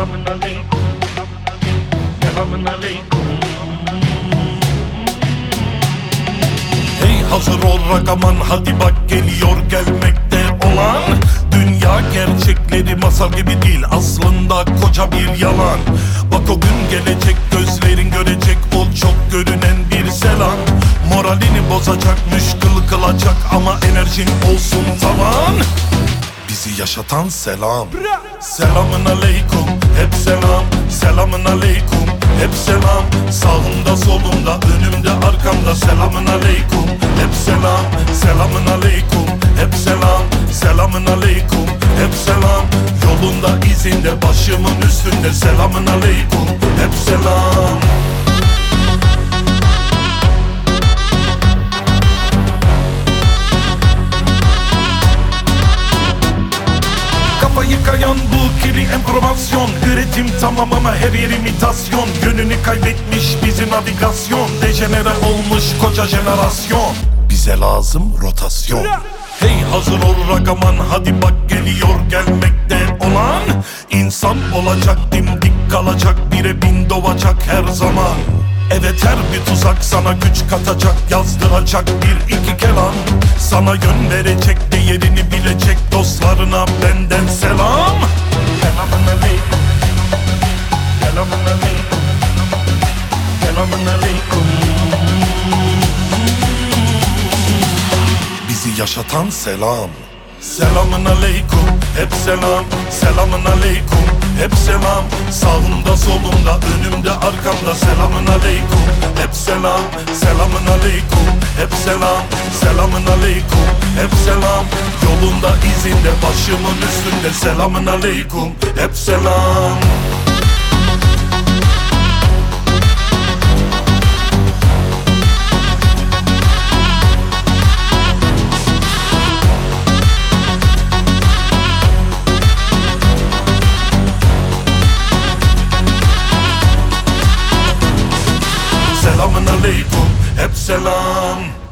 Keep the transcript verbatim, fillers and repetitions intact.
Selamun aleyküm. Selamun aleyküm. Hey hazır ol ragaman, hadi bak geliyor gelmekte olan. Dünya gerçekleri masal gibi değil, aslında koca bir yalan. Bak o gün gelecek, gözlerin görecek o çok görünen bir selam. Moralini bozacak, müşkül kılacak ama enerjin olsun tavan. Bizi yaşatan selam. Selamın aleyküm, hep selam. Selamın aleyküm, hep selam. Sağımda solumda önümde arkamda. Selamın aleyküm, hep selam. Selamın aleyküm, hep selam. Selamın aleyküm, hep selam. Yolunda izinde başımın üstünde. Selamın aleyküm, hep selam. Kafayı kayan bu kirli enformasyon. Üretim tamam ama her yer imitasyon. Yönünü kaybetmiş bizi navigasyon. Dejenere olmuş koca jenerasyon. Bize lazım rotasyon. Hey hazır ol ragaman, hadi bak geliyor gelmekte olan. İnsan olacak, dimdik kalacak, bire bin doğacak her zaman. Evet her bir tuzak sana güç katacak, yazdıracak bir iki kelam. Sana yön verecek, değerini bilecek dostlarına benden selam. Selamun aleyküm. Selamun aleyküm. Selamun aleyküm. Bizi yaşatan selam. Selamın aleyküm, hep selam. Selamın aleyküm, hep selam. Sağımda solumda önümde arkamda. Selamın aleyküm, hep selam. Selamın aleyküm, hep selam. Selamın aleyküm, hep selam. Yolunda izinde başımın üstünde. Selamın aleyküm, hep selam. Selamın aleyküm, hep selam.